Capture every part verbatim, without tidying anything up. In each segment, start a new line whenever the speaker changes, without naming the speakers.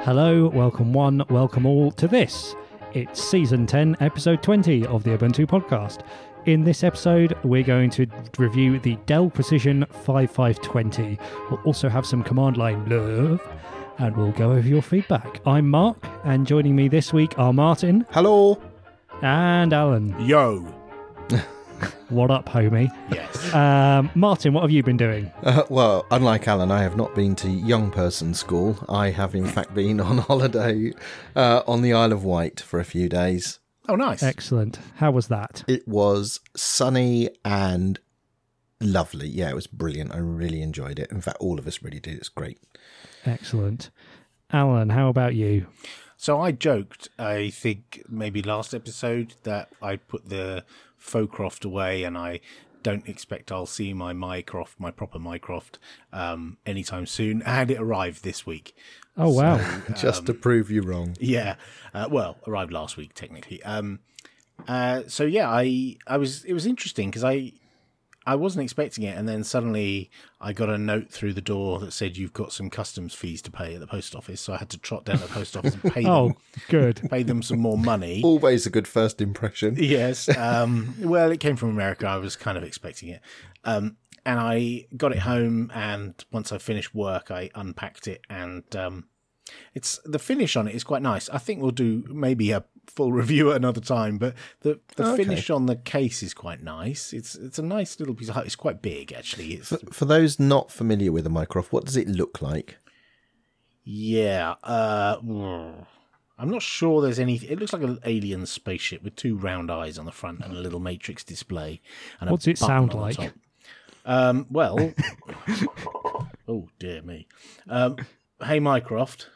Hello, welcome one, welcome all to this. It's season ten, episode twenty of the Ubuntu podcast. In this episode, we're going to review the Dell Precision fifty-five twenty. We'll also have some command line love, and we'll go over your feedback. I'm Mark, and joining me this week are Martin.
Hello.
And Alan.
Yo.
What up, homie?
Yes.
Um, Martin, what have you been doing?
Uh, well, unlike Alan, I have not been to young person school. I have, in fact, been on holiday uh, on the Isle of Wight for a few days.
Oh, nice.
Excellent. How was that?
It was sunny and lovely. Yeah, it was brilliant. I really enjoyed it. In fact, all of us really did. It's great.
Excellent. Alan, how about you?
So I joked, I think maybe last episode, that I put the Focroft away and I don't expect I'll see my Mycroft, my proper Mycroft, um, anytime soon. And it arrived this week.
Oh, wow.
So,
Just
um,
to prove you wrong.
Yeah. Uh, well, arrived last week, technically. Um, uh, so, yeah, I, I was. it was interesting because I, I wasn't expecting it. And then suddenly I got a note through the door that said you've got some customs fees to pay at the post office. So I had to trot down to the post office and pay
Oh,
them,
good.
pay them some more money.
Always a good first impression.
Yes. Um, well, it came from America. I was kind of expecting it. Um, and I got it home, and once I finished work, I unpacked it, and um, it's the finish on it is quite nice. I think we'll do maybe a full review at another time, but the, the
Okay.
finish on the case is quite nice. It's it's a nice little piece of it's quite big, actually. It's
For, for those not familiar with a Mycroft, what does it look like?
yeah. Uh, I'm not sure there's any. It looks like an alien spaceship with two round eyes on the front and a little matrix display. And
What's
a
it
button
sound
on the
like?
top. Um, well, oh dear me. Um, hey, Mycroft,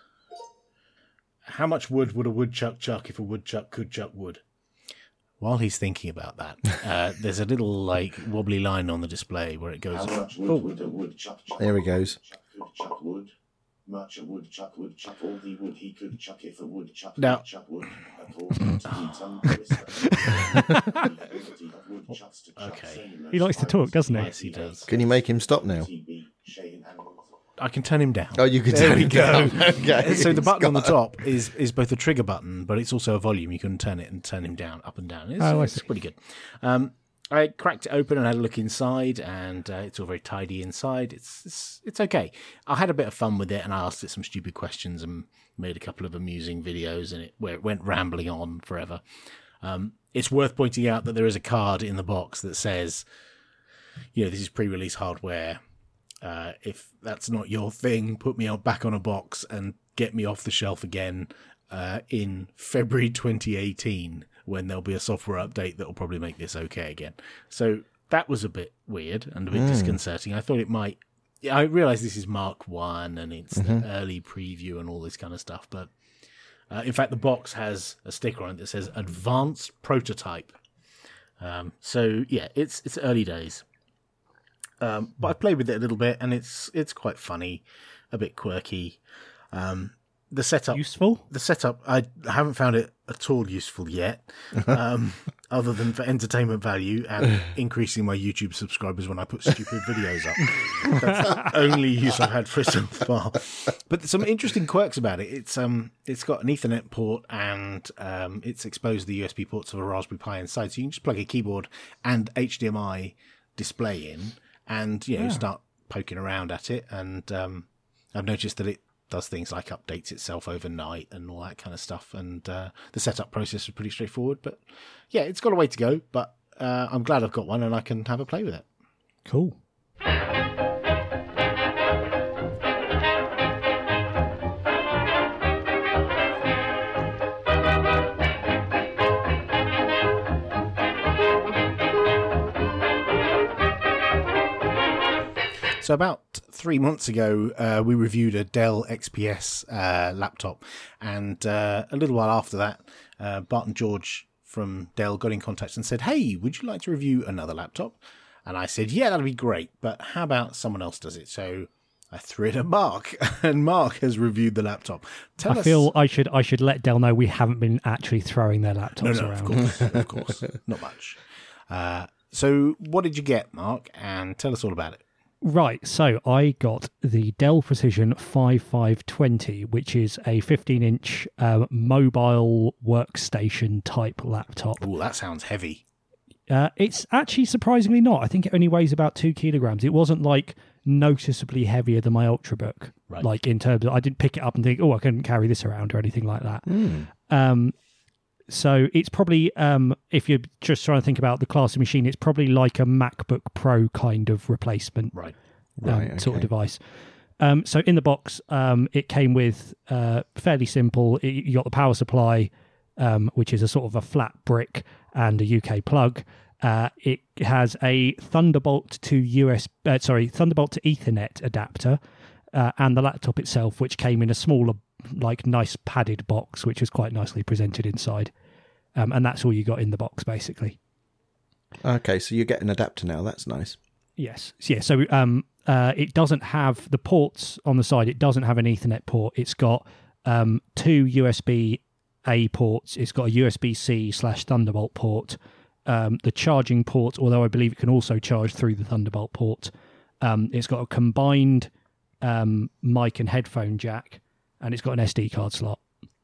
how much wood would a woodchuck chuck if a woodchuck could chuck wood? While he's thinking about that, uh, there's a little like wobbly line on the display where it goes.
How much wood
Oh.
would a woodchuck chuck?
There he goes.
Chuck could chuck wood. Much a woodchuck would chuck all the wood he could chuck if a woodchuck
Now-
could chuck wood. According to the tongue twister. The ability of woodchucks to chuck
Okay.
sailors
He likes to talk, doesn't he?
Yes, he does.
Can you make him stop now?
T B, shading animals.
I can turn him down.
Oh, you can
There
turn
we
him
go.
down. Okay.
So the button on the
Got-
top is is both a trigger button, but it's also a volume. You can turn it and turn him down, up and down. It's,
Oh, I
it's
see.
pretty good. Um, I cracked it open and had a look inside, and uh, it's all very tidy inside. It's, it's it's okay. I had a bit of fun with it, and I asked it some stupid questions and made a couple of amusing videos, and it where it went rambling on forever. Um, it's worth pointing out that there is a card in the box that says, you know, this is pre-release hardware. Uh, if that's not your thing, put me on, back on a box and get me off the shelf again uh, in February twenty eighteen, when there'll be a software update that will probably make this okay again. So that was a bit weird and a bit disconcerting. I thought it might... Yeah, I realise this is Mark one and it's the early preview and all this kind of stuff, but uh, in fact the box has a sticker on it that says Advanced Prototype. Um, so yeah, it's it's early days. Um, but I played with it a little bit, and it's it's quite funny, a bit quirky. Um, the setup,
Useful?
the setup, I haven't found it at all useful yet, um, other than for entertainment value and increasing my YouTube subscribers when I put stupid videos up. That's the only use I've had for it so far. But there's some interesting quirks about it. It's um, it's got an Ethernet port, and um, it's exposed the U S B ports of a Raspberry Pi inside, so you can just plug a keyboard and H D M I display in. And, you know,
Yeah.
start poking around at it. And um, I've noticed that it does things like updates itself overnight and all that kind of stuff. And uh, the setup process is pretty straightforward. But, yeah, it's got a way to go. But uh, I'm glad I've got one and I can have a play with it.
Cool.
So about three months ago, uh, we reviewed a Dell X P S uh, laptop. And uh, a little while after that, uh, Bart and George from Dell got in contact and said, hey, would you like to review another laptop? And I said, yeah, that'd be great. But how about someone else does it? So I threw it at Mark, and Mark has reviewed the laptop. Tell
I
us...
feel I should I should let Dell know we haven't been actually throwing their laptops
No, no,
around.
of course, of course. Not much. Uh, so what did you get, Mark? And tell us all about it.
Right, so I got the Dell Precision fifty-five twenty, which is a fifteen-inch uh, mobile workstation type laptop.
Oh, that sounds heavy.
Uh, it's actually surprisingly not. I think it only weighs about two kilograms. It wasn't like noticeably heavier than my Ultrabook.
Right.
Like in terms of, I didn't pick it up and think, oh, I couldn't carry this around or anything like that.
Mm.
Um, so it's probably, um, if you're just trying to think about the class of machine, it's probably like a MacBook Pro kind of replacement.
Right.
Um,
Right,
sort of
okay.
device. Um, so in the box, um, it came with uh, fairly simple. It, you got the power supply, um, which is a sort of a flat brick and a U K plug. Uh, it has a Thunderbolt to U S, uh, sorry, Thunderbolt to Ethernet adapter, uh, and the laptop itself, which came in a smaller, like nice padded box, which was quite nicely presented inside. Um, and that's all you got in the box, basically.
Okay, so you get an adapter now. That's nice.
Yes. Yeah. So um, uh, it doesn't have the ports on the side. It doesn't have an Ethernet port. It's got um, two U S B A ports. It's got a U S B C slash Thunderbolt port. Um, the charging port, although I believe it can also charge through the Thunderbolt port. Um, it's got a combined um, mic and headphone jack, and it's got an S D card slot.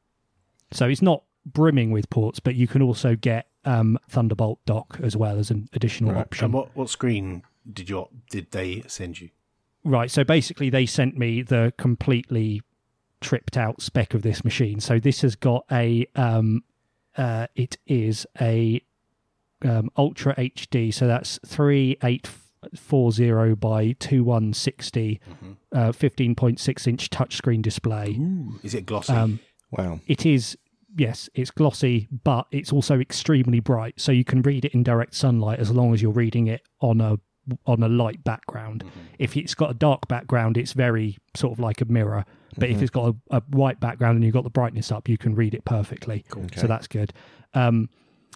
So it's not brimming with ports, but you can also get um, Thunderbolt dock as well as an additional
Right.
option.
And what, what screen did you did they send you?
Right, so basically they sent me the completely tripped out spec of this machine. So this has got a, um, uh, it is a um, Ultra H D, so that's thirty-eight forty by twenty-one sixty,
Mm-hmm.
uh, fifteen point six inch touchscreen display.
Ooh, is it glossy?
Um,
Wow.
it is, yes, it's glossy, but it's also extremely bright, so you can read it in direct sunlight as long as you're reading it on a on a light background.
Mm-hmm.
If it's got a dark background, it's very sort of like a mirror. But if it's got a, a white background and you've got the brightness up, you can read it perfectly.
Okay.
So that's good. Um,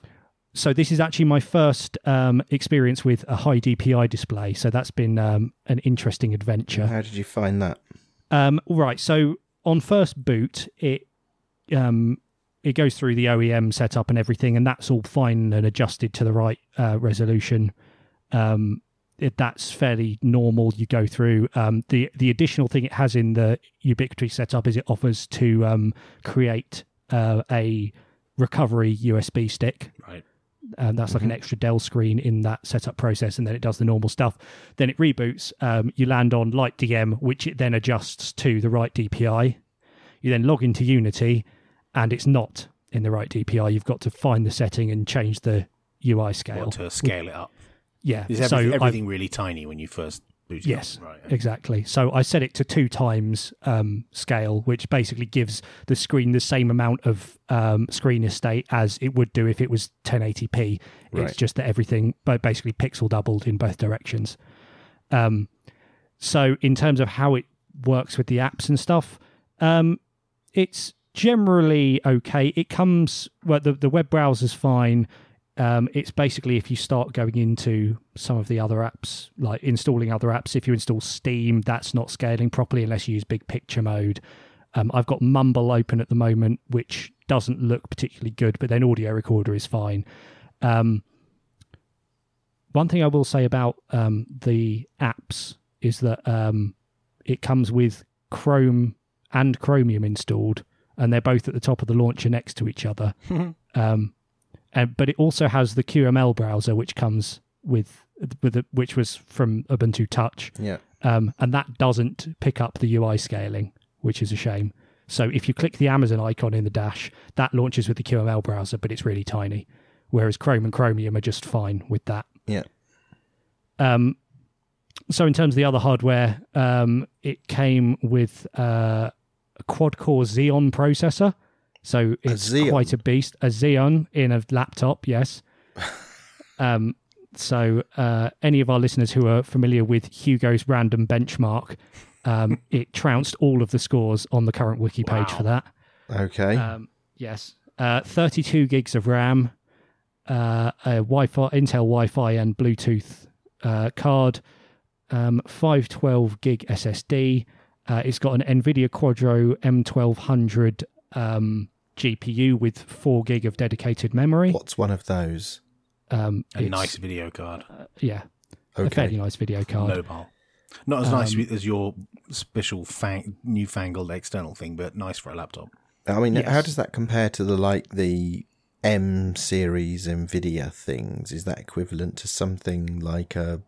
so this is actually my first um, experience with a high D P I display. So that's been um, an interesting adventure.
How did you find that?
Um, right. So on first boot, it um, it goes through the O E M setup and everything, and that's all fine and adjusted to the right uh, resolution. Um, it, that's fairly normal. You go through um, the the additional thing it has in the Ubiquity setup is it offers to um, create uh, a recovery U S B stick.
Right.
And that's like an extra Dell screen in that setup process, and then it does the normal stuff. Then it reboots. Um, you land on Light D M, which it then adjusts to the right D P I. You then log into Unity, and it's not in the right D P I. You've got to find the setting and change the U I scale.
What, to scale it up?
Yeah.
Is
so
everything,
I-
everything really tiny when you first boot it
Yes,
up? Right. okay.
exactly. So I set it to two times um, scale, which basically gives the screen the same amount of um, screen estate as it would do if it was ten eighty p.
Right.
It's just that everything, but basically pixel doubled in both directions. Um, so in terms of how it works with the apps and stuff, um, it's generally okay. It comes, well, the, the web browser's fine. Um, it's basically if you start going into some of the other apps, like installing other apps, if you install Steam, that's not scaling properly unless you use big picture mode. Um, I've got Mumble open at the moment, which doesn't look particularly good, but then Audio Recorder is fine. Um, one thing I will say about um, the apps is that um, it comes with Chrome and Chromium installed, and they're both at the top of the launcher next to each other. um, and, but it also has the Q M L browser, which comes with, with the, which was from Ubuntu Touch,
Yeah.
um, and that doesn't pick up the U I scaling, which is a shame. So if you click the Amazon icon in the dash, that launches with the Q M L browser, but it's really tiny, whereas Chrome and Chromium are just fine with that.
Yeah.
Um, so in terms of the other hardware, um, it came with uh, a quad-core Xeon processor. So it's
Xeon?
quite a beast. A Xeon in a laptop, yes. um, so uh, any of our listeners who are familiar with Hugo's random benchmark, um, it trounced all of the scores on the current wiki page
Wow.
for that.
Okay.
Um, yes. Uh, thirty-two gigs of RAM, uh, a Wi-Fi, Intel Wi-Fi and Bluetooth uh, card, um, five twelve gig S S D. Uh, it's got an NVIDIA Quadro M twelve hundred um, G P U with four gig of dedicated memory.
What's one of those?
Um,
A
it's-
nice video card.
yeah, a fairly
Okay.
nice video card.
Mobile. Not as nice
Um,
as your special fang- newfangled external thing, but nice for a laptop.
I mean,
Yes.
how does that compare to the like the M series Nvidia things? Is that equivalent to something like a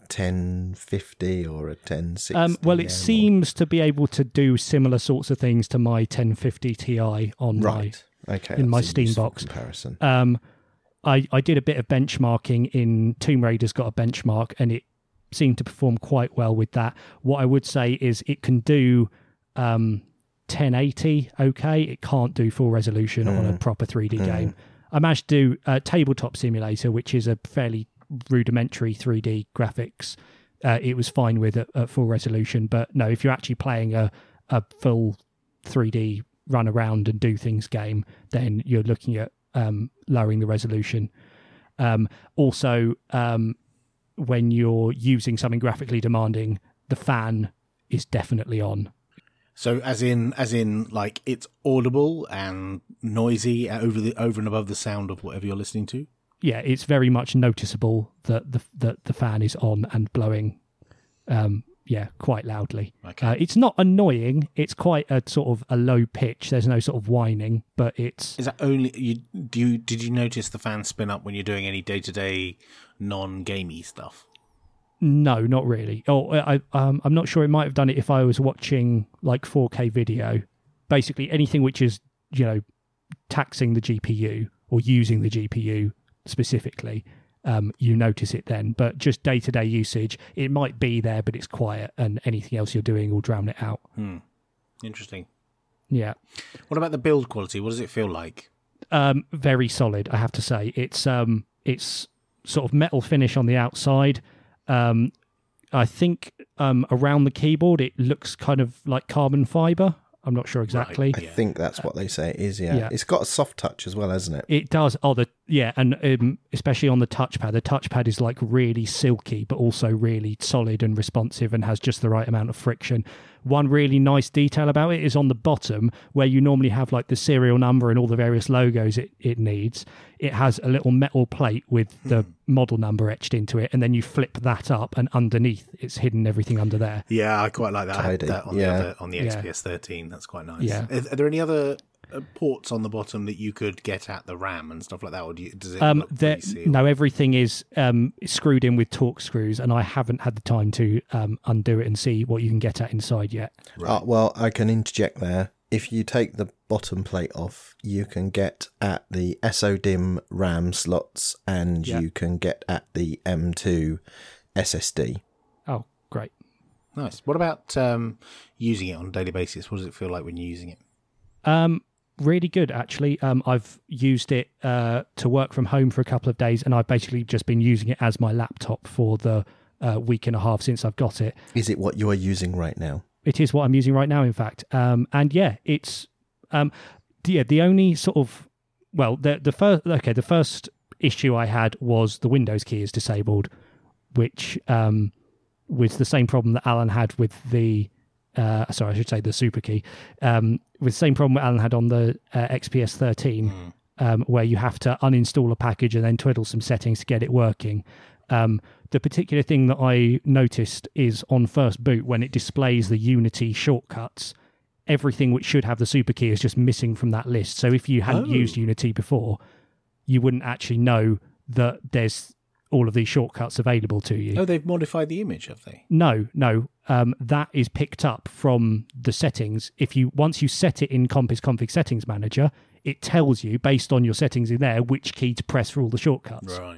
ten fifty or a ten sixty?
Um, well, it
M or-
seems to be able to do similar sorts of things to my ten fifty Ti on
right. Okay,
in my
that's a
Steam
useful
box.
comparison.
my. Um, I I did a bit of benchmarking in Tomb Raider's got a benchmark, and it seemed to perform quite well with that. What I would say is it can do um, ten eighty. Okay, it can't do full resolution on a
Mm.
proper three D
Mm.
game. I managed to do uh, Tabletop Simulator, which is a fairly rudimentary three D graphics. Uh, it was fine with at, at full resolution, but no, if you're actually playing a, a full three D run around and do things game, then you're looking at um, lowering the resolution. Um, also, um, when you're using something graphically demanding, the fan is definitely on.
So, as in, as in, like it's audible and noisy over the over and above the sound of whatever you're listening to.
Yeah, it's very much noticeable that the that the fan is on and blowing. Um, yeah, quite loudly.
Okay.
Uh, it's not annoying. It's quite a sort of a low pitch. There's no sort of whining, but it's
Is that only you? Do you did you notice the fan spin up when you're doing any day to day non gamey stuff?
no, not really. Oh, I um, I'm not sure. It might have done it if I was watching like four K video. Basically, anything which is you know taxing the G P U or using the G P U specifically, um, you notice it then. But just day to day usage, it might be there, but it's quiet, and anything else you're doing will drown it out.
Hmm. Interesting.
Yeah.
What about the build quality? What does it feel like?
Um, very solid, I have to say. It's um, it's sort of metal finish on the outside. Um, I think um, around the keyboard it looks kind of like carbon fiber. I'm not sure exactly.
I
Yeah.
think that's what they say it is, yeah.
yeah.
It's got a soft touch as well, hasn't it?
It does. Oh, the yeah, and um, especially on the touchpad. The touchpad is like really silky, but also really solid and responsive, and has just the right amount of friction. One really nice detail about it is on the bottom, where you normally have like the serial number and all the various logos it, it needs. It has a little metal plate with the model number etched into it, and then you flip that up, and underneath it's hidden everything under there.
Yeah, I quite like that. I had
Tidy,
that on
yeah.
the other, on the
Yeah.
X P S thirteen. That's quite nice.
Yeah.
Are, are there any other uh, ports on the bottom that you could get at the RAM and stuff like that, or do you, does it
Um,
look
there,
pretty sealed?
no, everything is um, screwed in with Torx screws, and I haven't had the time to um, undo it and see what you can get at inside yet.
Uh, well, I can interject there. If you take the bottom plate off, you can get at the S O D I M RAM slots, and
Yeah.
you can get at the M two S S D.
Oh, great.
Nice. What about um, using it on a daily basis? What does it feel like when you're using it?
Um, really good, actually. Um, I've used it uh, to work from home for a couple of days, and I've basically just been using it as my laptop for the uh, week and a half since I've got it.
Is it what you are using right now?
It is what I'm using right now, in fact. Um, and yeah, it's um, yeah. The only sort of well, the the first okay, the first issue I had was the Windows key is disabled, which um, was the same problem that Alan had with the. Uh, sorry, I should say the super key. Um, with the same problem that Alan had on the uh, X P S thirteen, um, where you have to uninstall a package and then twiddle some settings to get it working. Um, the particular thing that I noticed is on first boot, when it displays the Unity shortcuts, everything which should have the super key is just missing from that list. So if you hadn't
Oh.
used Unity before, you wouldn't actually know that there's all of these shortcuts available to you.
Oh, they've modified the image, have they?
No, no. Um, that is picked up from the settings. If you once you set it in Compass Config Settings Manager, it tells you based on your settings in there which key to press for all the shortcuts.
Right.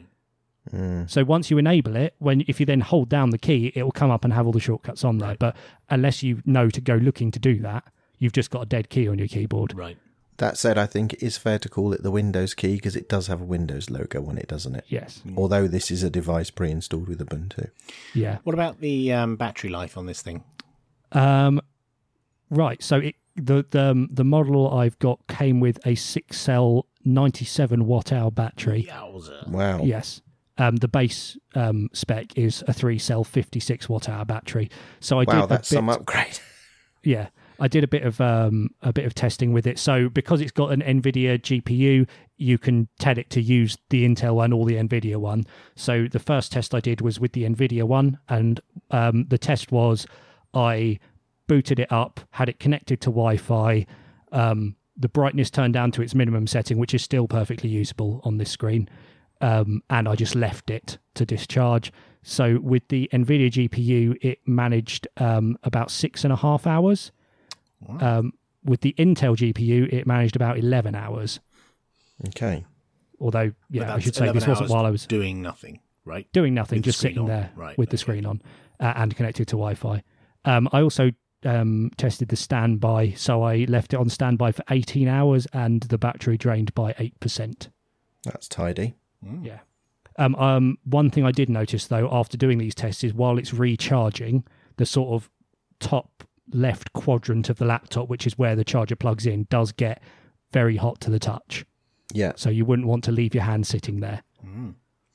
So once you enable it, when if you then hold down the key, it will come up and have all the shortcuts on there.
Right.
But unless you know to go looking to do that, you've just got a dead key on your keyboard.
Right.
That said, I think it is fair to call it the Windows key because it does have a Windows logo on it, doesn't it?
Yes.
Although this is a device pre-installed with Ubuntu.
Yeah.
What about the um, battery life on this thing?
Um, right. So it, the the um, the model I've got came with a six cell ninety-seven watt hour battery.
Yowza.
Wow.
Yes. Um, the base um, spec is a three cell fifty-six watt hour battery. So I
Wow,
did
that's
a bit,
some upgrade.
Yeah, I did a bit of um, a bit of testing with it. So because it's got an NVIDIA G P U, you can tell it to use the Intel one or the NVIDIA one. So the first test I did was with the NVIDIA one, and um, the test was I booted it up, had it connected to Wi-Fi, um, the brightness turned down to its minimum setting, which is still perfectly usable on this screen, um, and I just left it to discharge. So with the NVIDIA G P U, it managed um, about six and a half hours. Wow. Um, with the Intel G P U, it managed about eleven hours.
Okay.
Although, yeah, I should say this wasn't while I was
doing nothing, right?
Doing nothing,
With
just
the screen
sitting
on.
there
Right,
with the
okay.
screen on uh, and connected to Wi-Fi. Um, I also um, tested the standby, so I left it on standby for eighteen hours, and the battery drained by eight percent.
That's tidy.
Mm.
Yeah. Um, um, one thing I did notice, though, after doing these tests is while it's recharging, the sort of top left quadrant of the laptop, which is where the charger plugs in, does get very hot to the touch.
Yeah.
So you wouldn't want to leave your hand sitting there.
Mm.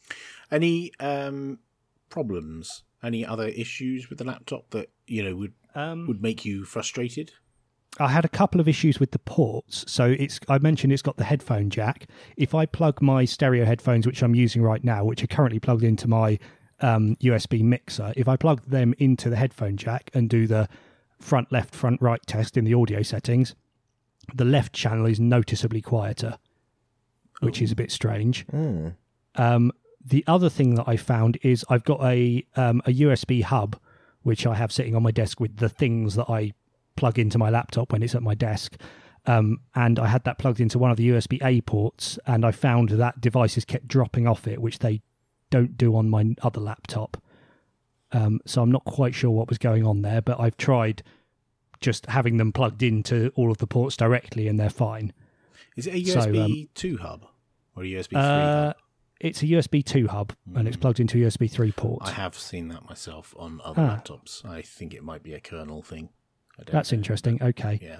Any um, problems? Any other issues with the laptop that you know would
Um,
would make you frustrated?
I had a couple of issues with the ports. So it's I mentioned it's got the headphone jack. If I plug my stereo headphones, which I'm using right now, which are currently plugged into my um, U S B mixer, if I plug them into the headphone jack and do the front left, front right test in the audio settings, the left channel is noticeably quieter, which is a bit strange.
Mm.
Um, the other thing that I found is I've got a um, a U S B hub, which I have sitting on my desk with the things that I plug into my laptop when it's at my desk. Um, and I had that plugged into one of the U S B A ports, and I found that devices kept dropping off it, which they don't do on my other laptop. Um, so I'm not quite sure what was going on there, but I've tried just having them plugged into all of the ports directly, and they're fine.
Is it a
So,
U S B
um,
two hub or a U S B three
Uh,
hub?
it's a U S B two hub, and it's plugged into a U S B three port.
I have seen that myself on other
Ah.
laptops. I think it might be a kernel thing. I don't
That's
know.
interesting. Okay.
Yeah.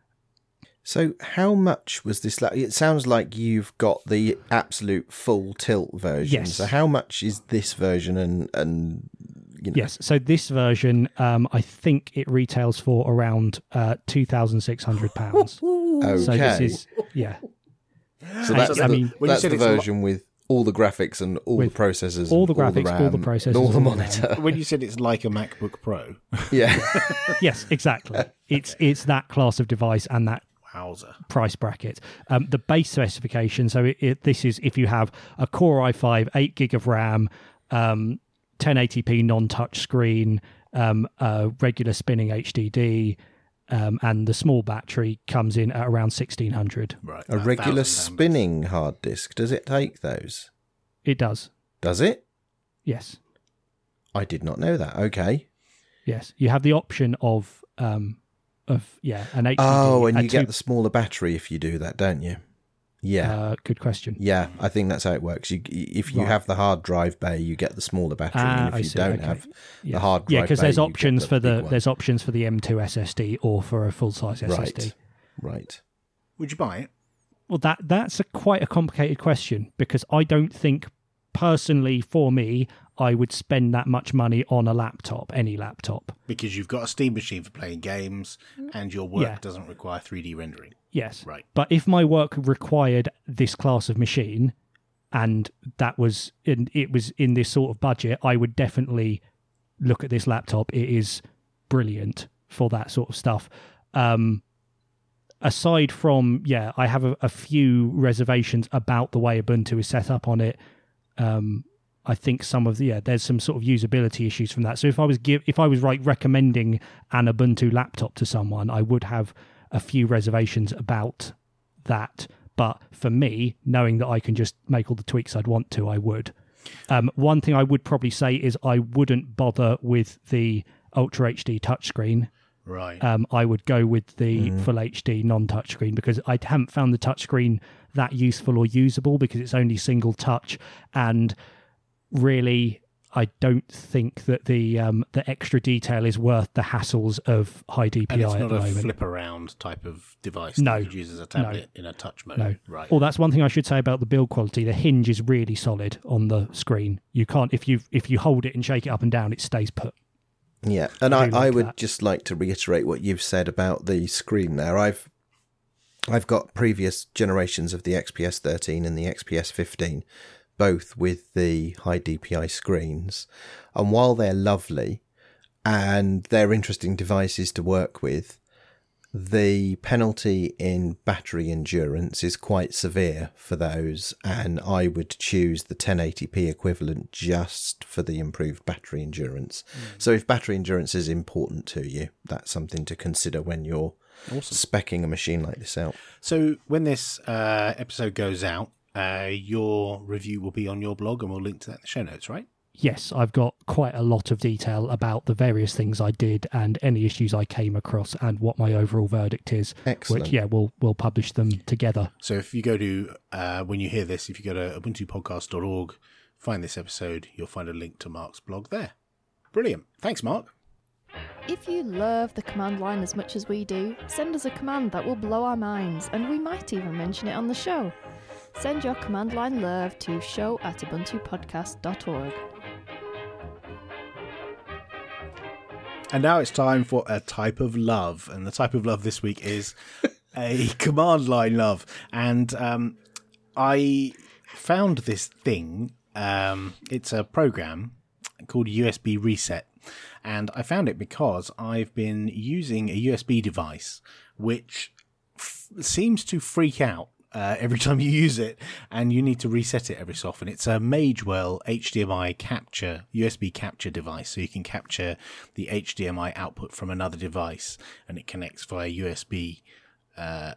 So how much was this? La- it sounds like you've got the absolute full tilt version.
Yes.
So how much is this version and, and you know?
Yes. So this version, um, I think it retails for around uh, two thousand six hundred pounds.
Okay.
So this is, yeah.
So that's
I
the,
mean-
When you
that's
said
the
it's a lo-
version with all the graphics and all
With
the processors,
all the
and
graphics, all the
RAM,
processors,
and all the
all the RAM.
monitor.
When you said it's like a MacBook Pro,
Yeah.
Yes, exactly. It's it's that class of device and that
wowzer.
price bracket. Um, the base specification, so it, it, this is if you have a Core i five, eight gig of RAM, um, ten eighty p non-touch screen, um, a regular spinning H D D, um, and the small battery comes in at around sixteen hundred.
Right.
A
about
regular
thousand pounds.
spinning hard disk. Does it take those?
It does.
Does it?
Yes.
I did not know that. Okay.
Yes. You have the option of um of yeah, an H D D.
Oh, and
a
you
two-
get the smaller battery if you do that, don't you? Yeah.
uh, good question.
Yeah, I think that's how it works. You, if you
Right.
have the hard drive bay, you get the smaller battery,
Ah,
and if
I
you
see,
don't
okay.
have
Yeah.
the hard drive
Yeah, because
bay,
there's
you get
options
the
for the
big one.
there's options for the M two S S D or for a full size S S D.
Right, right.
Would you buy it?
Well, that that's a quite a complicated question because I don't think personally for me I would spend that much money on a laptop, any laptop.
Because you've got a Steam machine for playing games, and your work
Yeah.
doesn't require three D rendering.
Yes.
Right.
But if my work required this class of machine and that was in, it was in this sort of budget, I would definitely look at this laptop. It is brilliant for that sort of stuff. Um, aside from, yeah, I have a, a few reservations about the way Ubuntu is set up on it. Um, I think some of the, yeah, there's some sort of usability issues from that. So if I was give, if I was like recommending an Ubuntu laptop to someone, I would have a few reservations about that. But for me, knowing that I can just make all the tweaks I'd want to, I would. Um, one thing I would probably say is I wouldn't bother with the Ultra H D touchscreen.
Right.
Um, I would go with the full H D non-touchscreen because I haven't found the touchscreen that useful or usable because it's only single touch, and really I don't think that the um, the extra detail is worth the hassles of high D P I
and it's
at
not
the
a
moment.
flip around type of device
No.
that you could use as a tablet in a touch mode.
No.
Right.
Well, that's one thing I should say about the build quality. The hinge is really solid on the screen. You can't if you if you hold it and shake it up and down, it stays put.
Yeah, and
I
I,
do
I
like
would
that.
just like to reiterate what you've said about the screen there. I've I've got previous generations of the X P S thirteen and the X P S fifteen, both with the high D P I screens. And while they're lovely, and they're interesting devices to work with. The penalty in battery endurance is quite severe for those, and I would choose the ten eighty p equivalent just for the improved battery endurance. Mm. So if battery endurance is important to you, that's something to consider when you're awesome. Speccing a machine like this out.
So when this uh, episode goes out, uh, your review will be on your blog, and we'll link to that in the show notes, right?
Yes, I've got quite a lot of detail about the various things I did and any issues I came across and what my overall verdict is.
Excellent.
Which, yeah, we'll we'll publish them together.
So if you go to, uh, when you hear this, if you go to ubuntu podcast dot org, find this episode, you'll find a link to Mark's blog there. Brilliant. Thanks, Mark.
If you love the command line as much as we do, send us a command that will blow our minds, and we might even mention it on the show. Send your command line love to show at ubuntu podcast dot org.
And now it's time for a type of love. And the type of love this week is a command line love. And um, I found this thing. Um, it's a program called U S B Reset. And I found it because I've been using a U S B device which f- seems to freak out Uh, every time you use it, and you need to reset it every so often. It's a Magewell H D M I capture, U S B capture device, so you can capture the H D M I output from another device, and it connects via U S B uh,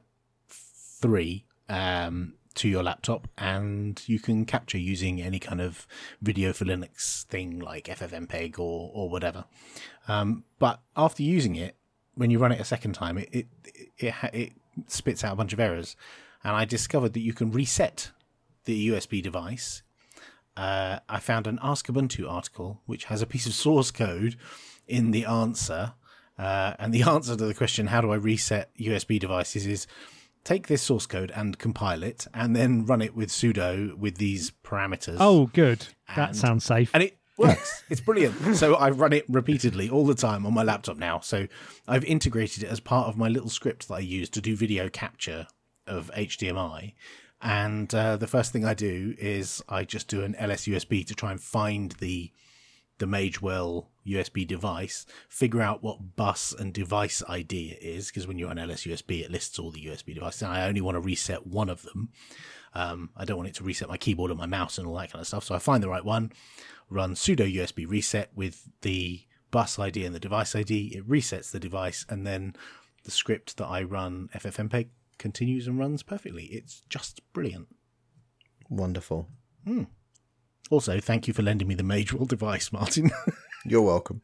three um, to your laptop, and you can capture using any kind of video for Linux thing like F F M P E G or, or whatever. Um, but after using it, when you run it a second time, it it, it, it, it spits out a bunch of errors. And I discovered that you can reset the U S B device. Uh, I found an Ask Ubuntu article which has a piece of source code in the answer. Uh, and the answer to the question, how do I reset U S B devices, is take this source code and compile it and then run it with sudo with these parameters.
Oh, good. That
And-
sounds safe.
And it works. It's brilliant. So I run it repeatedly all the time on my laptop now. So I've integrated it as part of my little script that I use to do video capture of H D M I, and uh, the first thing I do is I just do an L S U S B to try and find the the Magewell U S B device, figure out what bus and device I D it is, because when you're on L S U S B it lists all the U S B devices, and I only want to reset one of them. um, I don't want it to reset my keyboard and my mouse and all that kind of stuff, so I find the right one, run sudo U S B reset with the bus I D and the device I D, it resets the device, and then the script that I run, F F M P E G, continues and runs perfectly. It's just brilliant.
Wonderful.
Mm. Also, thank you for lending me the Magewell device, Martin.
You're welcome.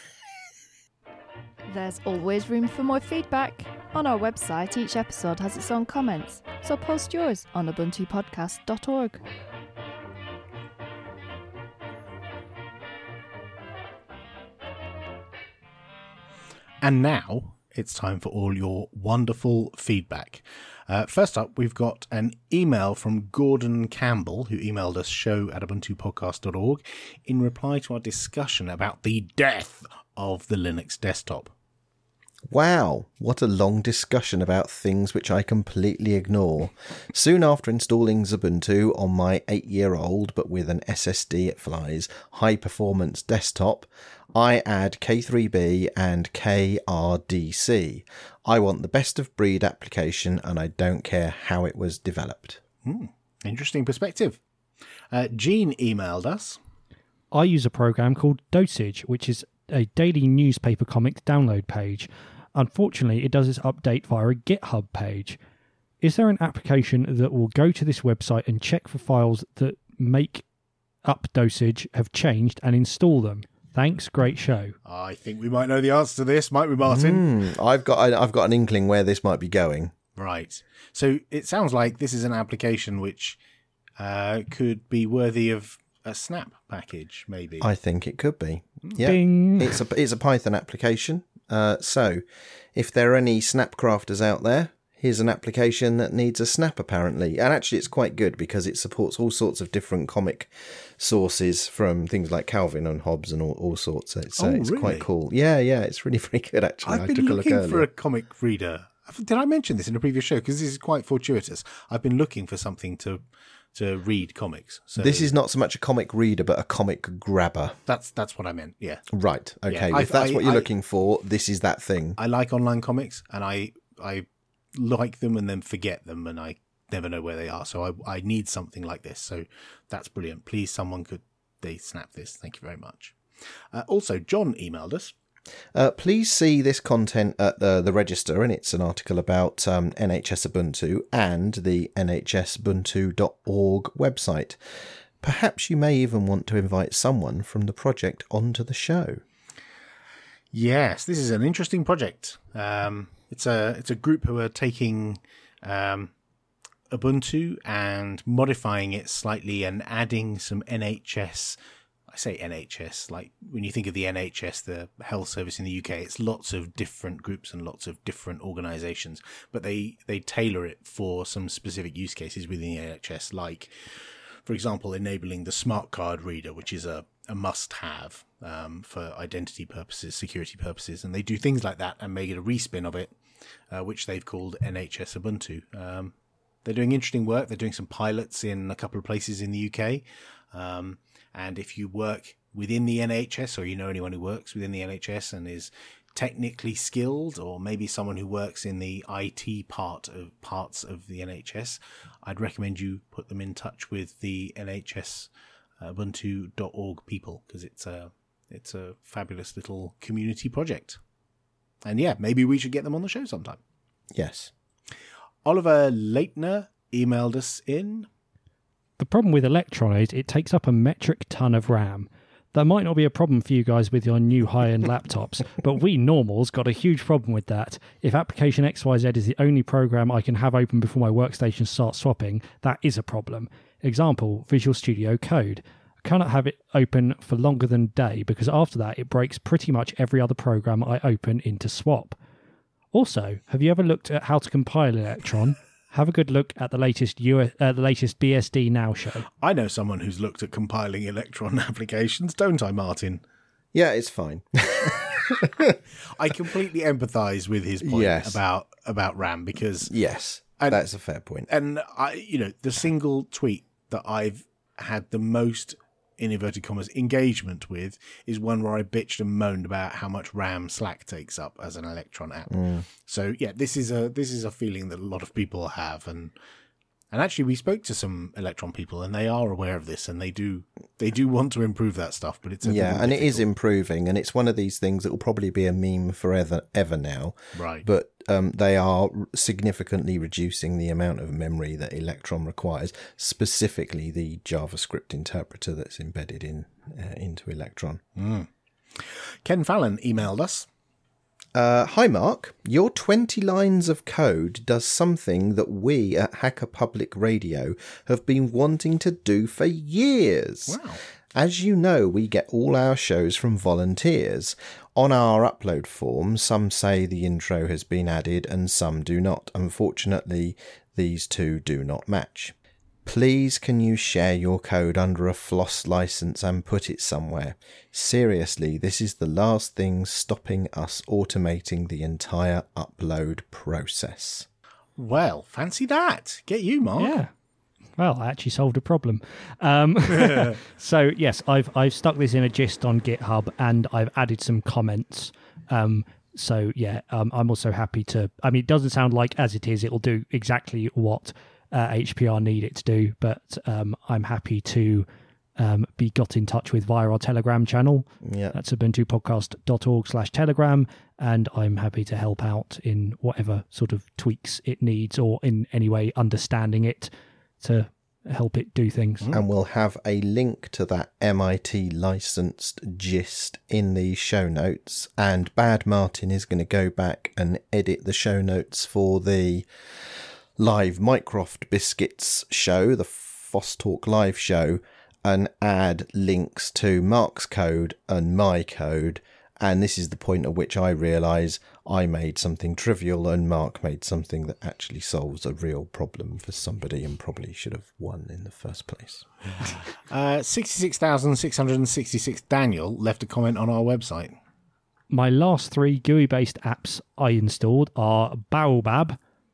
There's always room for more feedback. On our website, each episode has its own comments, so post yours on ubuntu podcast dot org.
And now it's time for all your wonderful feedback. Uh, first up, we've got an email from Gordon Campbell, who emailed us show at ubuntu podcast dot org in reply to our discussion about the death of the Linux desktop.
Wow, what a long discussion about things which I completely ignore. Soon after installing Ubuntu on my eight-year-old, but with an S S D it flies, high-performance desktop, I add K three B and K R D C. I want the best-of-breed application, and I don't care how it was developed.
Hmm, interesting perspective. Uh, Gene emailed us.
I use a program called Dosage, which is a daily newspaper comics download page. Unfortunately, it does its update via a GitHub page. Is there an application that will go to this website and check for files that make up Dosage, have changed, and install them? Thanks, great show.
I think we might know the answer to this, might we, Martin?
Mm, I've got I've got an inkling where this might be going.
Right. So it sounds like this is an application which uh, could be worthy of a Snap package, maybe.
I think it could be. Yeah,
Bing.
it's a it's a Python application. Uh, so, if there are any Snap crafters out there, here's an application that needs a Snap, apparently. And actually, it's quite good because it supports all sorts of different comic sources from things like Calvin and Hobbes and all, all sorts. So it's, uh,
Oh,
it's
really?
quite cool. Yeah, yeah, it's really very good, actually.
I've
I
been
took a look
looking
earlier.
for a comic reader. Did I mention this in a previous show? Because this is quite fortuitous. I've been looking for something to to read comics. So
This is not so much a comic reader, but a comic grabber.
that's that's what I meant. Yeah,
Right. Okay.
Yeah, I-
if that's
I-
what you're
I-
looking for, this is that thing.
I like online comics, and I I like them and then forget them, and I never know where they are. So I I need something like this. So that's brilliant. Please, someone could they snap this? Thank you very much. Uh, also, John emailed us.
Uh, please see this content at the, the Register, and it's an article about um, N H S Ubuntu and the N H S Ubuntu dot org website. Perhaps you may even want to invite someone from the project onto the show.
Yes, this is an interesting project. Um, it's a it's a group who are taking um, Ubuntu and modifying it slightly and adding some N H S. I say N H S, like when you think of the N H S, the health service in the U K, it's lots of different groups and lots of different organisations, but they, they tailor it for some specific use cases within the N H S, like, for example, enabling the smart card reader, which is a, a must-have um, for identity purposes, security purposes, and they do things like that and make it a respin of it, uh, which they've called N H S Ubuntu. Um, they're doing interesting work. They're doing some pilots in a couple of places in the U K. Um, And if you work within the N H S, or you know anyone who works within the N H S and is technically skilled, or maybe someone who works in the I T part of parts of the N H S, I'd recommend you put them in touch with the N H S Ubuntu dot org people, because it's a it's a fabulous little community project. And yeah, maybe we should get them on the show sometime.
Yes.
Oliver Leitner emailed us in.
The problem with Electron is it takes up a metric ton of RAM. That might not be a problem for you guys with your new high-end laptops, but we normals got a huge problem with that. If application X Y Z is the only program I can have open before my workstation starts swapping, that is a problem. Example, Visual Studio Code. I cannot have it open for longer than a day because after that it breaks pretty much every other program I open into swap. Also, have you ever looked at how to compile Electron? Have a good look at the latest U S, uh, the latest B S D Now show.
I know someone who's looked at compiling Electron applications, don't I, Martin?
Yeah, it's fine.
I completely empathise with his point
Yes.
about about RAM because
Yes,
And-
that's a fair point.
and I you know the single tweet that I've had the most in inverted commas engagement with is one where I bitched and moaned about how much RAM Slack takes up as an Electron app. So yeah, this is a this is a feeling that a lot of people have, and and actually we spoke to some Electron people and they are aware of this and they do they do want to improve that stuff, but it's a
Yeah,
little
and it is
difficult.
improving, and it's one of these things that will probably be a meme forever ever now.
Right.
But um, they are significantly reducing the amount of memory that Electron requires, specifically the JavaScript interpreter that's embedded in uh, into Electron.
Ken Fallon emailed us.
Uh, hi, Mark. Your twenty lines of code does something that we at Hacker Public Radio have been wanting to do for years.
Wow.
As you know, we get all our shows from volunteers. On our upload form, some say the intro has been added and some do not. Unfortunately, these two do not match. Please can you share your code under a floss license and put it somewhere? Seriously, this is the last thing stopping us automating the entire upload process.
Well, fancy that. Get you, Mark.
Yeah. Well, I actually solved a problem. Um, so yes, I've I've stuck this in a gist on GitHub and I've added some comments. Um, so yeah, um, I'm also happy to. I mean, it doesn't sound like as it is, it will do exactly what uh, H P R need it to do, but um, I'm happy to um, be got in touch with via our Telegram channel.
Yeah.
That's ubuntu podcast dot org slash telegram, and I'm happy to help out in whatever sort of tweaks it needs or in any way understanding it to help it do things.
And we'll have a link to that M I T licensed gist in the show notes. And Bad Martin is going to go back and edit the show notes for the live Mycroft Biscuits show, the Foss Talk live show, and add links to Mark's code and my code. And this is the point at which I realise I made something trivial and Mark made something that actually solves a real problem for somebody and probably should have won in the first place.
Uh, sixty-six thousand six hundred sixty-six Daniel left a comment on our website.
My last three G U I-based apps I installed are Baobab,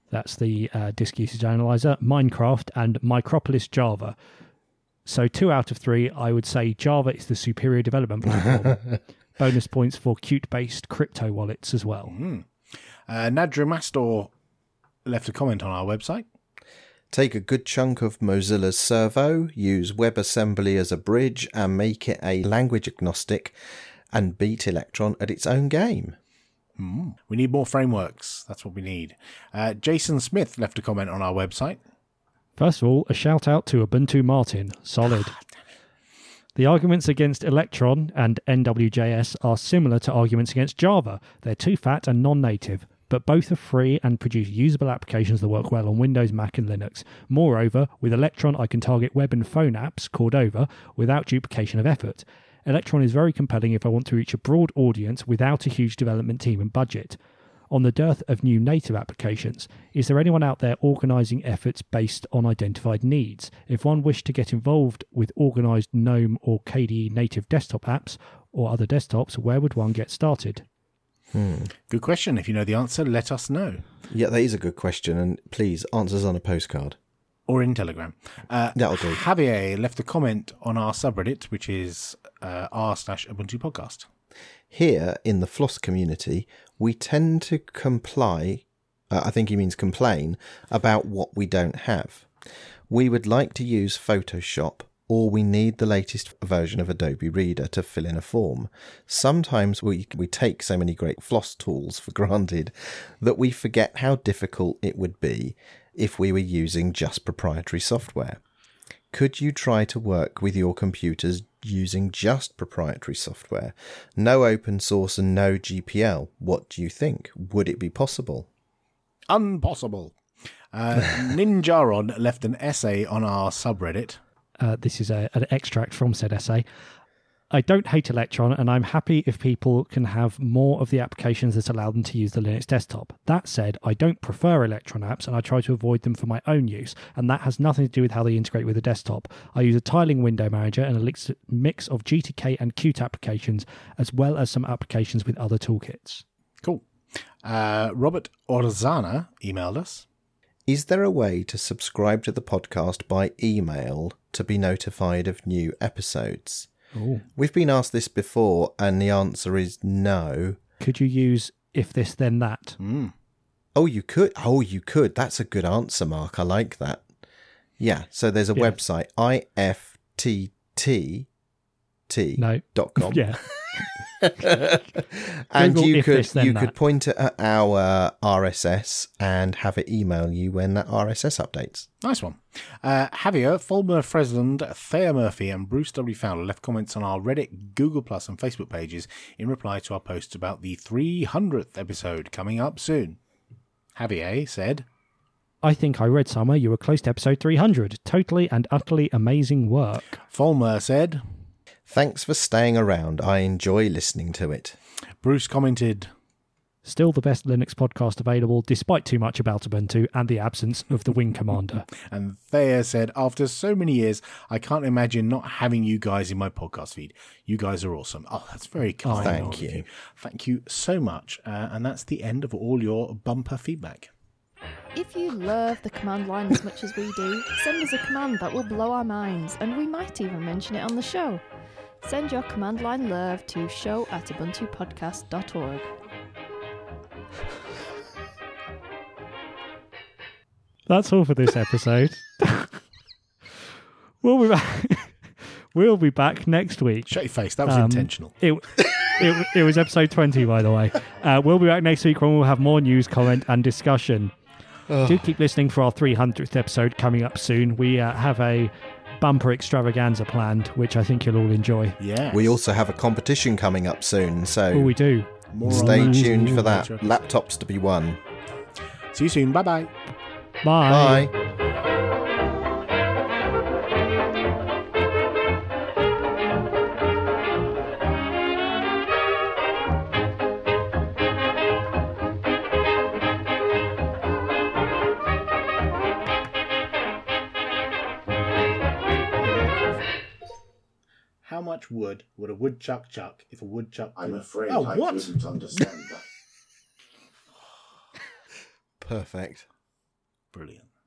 That's the uh, disk usage analyzer, Minecraft, and Micropolis Java. So two out of three, I would say Java is the superior development platform. Bonus points for Qt-based crypto wallets as well.
Mm. Uh, Nadra Mastor left a comment on our website.
Take a good chunk of Mozilla's Servo, use WebAssembly as a bridge, and make it a language agnostic, and beat Electron at its own game.
Mm. We need more frameworks. That's what we need. Uh, Jason Smith left a comment on our website.
First of all, a shout out to Ubuntu Martin. Solid. The arguments against Electron and N W J S are similar to arguments against Java. They're too fat and non-native, but both are free and produce usable applications that work well on Windows, Mac and Linux. Moreover, with Electron I can target web and phone apps, Cordova, without duplication of effort. Electron is very compelling if I want to reach a broad audience without a huge development team and budget. On the dearth of new native applications, is there anyone out there organising efforts based on identified needs? If one wished to get involved with organised GNOME or K D E native desktop apps or other desktops, where would one get started?
Hmm.
Good question. If you know the answer, let us know.
Yeah, that is a good question, and please, answers on a postcard.
Or in Telegram. Uh,
That'll do.
Javier left a comment on our subreddit, which is uh, r slash Ubuntu podcast.
Here, in the Floss community, we tend to comply, uh, I think he means complain, about what we don't have. We would like to use Photoshop, or we need the latest version of Adobe Reader to fill in a form. Sometimes we we take so many great Floss tools for granted that we forget how difficult it would be if we were using just proprietary software. Could you try to work with your computers using just proprietary software? No open source and no G P L. What do you think? Would it be possible?
Unpossible. Uh, Ninjaron left an essay on our subreddit.
Uh, this is a, an extract from said essay. I don't hate Electron, and I'm happy if people can have more of the applications that allow them to use the Linux desktop. That said, I don't prefer Electron apps, and I try to avoid them for my own use, and that has nothing to do with how they integrate with the desktop. I use a tiling window manager and a mix of G T K and Qt applications, as well as some applications with other toolkits.
Cool. Uh, Robert Orzana emailed us.
Is there a way to subscribe to the podcast by email to be notified of new episodes?
Ooh.
We've been asked this before, and the answer is no.
Could you use if this then that?
Mm.
Oh, you could. Oh, you could. That's a good answer, Mark. I like that. Yeah. So there's a
Yeah.
website, I F T T T
No.
dot com.
Yeah.
And
Google
you
if
could
this, then
you
that.
could point it at our R S S and have it email you when that R S S updates.
Nice one. Uh, Javier, Fulmer Fresland, Thea Murphy, and Bruce W. Fowler left comments on our Reddit, Google Plus, and Facebook pages in reply to our posts about the three hundredth episode coming up soon. Javier said,
I think I read somewhere you were close to episode three hundred. Totally and utterly amazing work.
Fulmer said,
Thanks for staying around. I enjoy listening to it.
Bruce commented,
Still the best Linux podcast available, despite too much about Ubuntu and the absence of the Wing Commander.
and Thea said, after so many years, I can't imagine not having you guys in my podcast feed. You guys are awesome. Oh, that's very kind.
Thank
of
you.
Thank you so much. Uh, and that's the end of all your bumper feedback.
If you love the command line as much as we do, send us a command that will blow our minds, and we might even mention it on the show. Send your command line love to show at ubuntu podcast dot org.
That's all for this episode. we'll be back. We'll be back next week.
Shut your face. That was
Um,
intentional.
It, it, it was episode twenty, by the way. Uh, we'll be back next week when we'll have more news, comment, and discussion. Do keep listening for our three hundredth episode coming up soon. We uh, have a bumper extravaganza planned, which I think you'll all enjoy.
Yeah.
We also have a competition coming up soon, so
Oh, we do.
More
stay
on
tuned for
later
that.
episodes.
Laptops to be won.
See you soon. Bye-bye.
Bye.
Bye.
How much wood would a woodchuck chuck if a woodchuck...
I'm afraid
Oh,
I
what?
couldn't understand that.
Perfect.
Brilliant.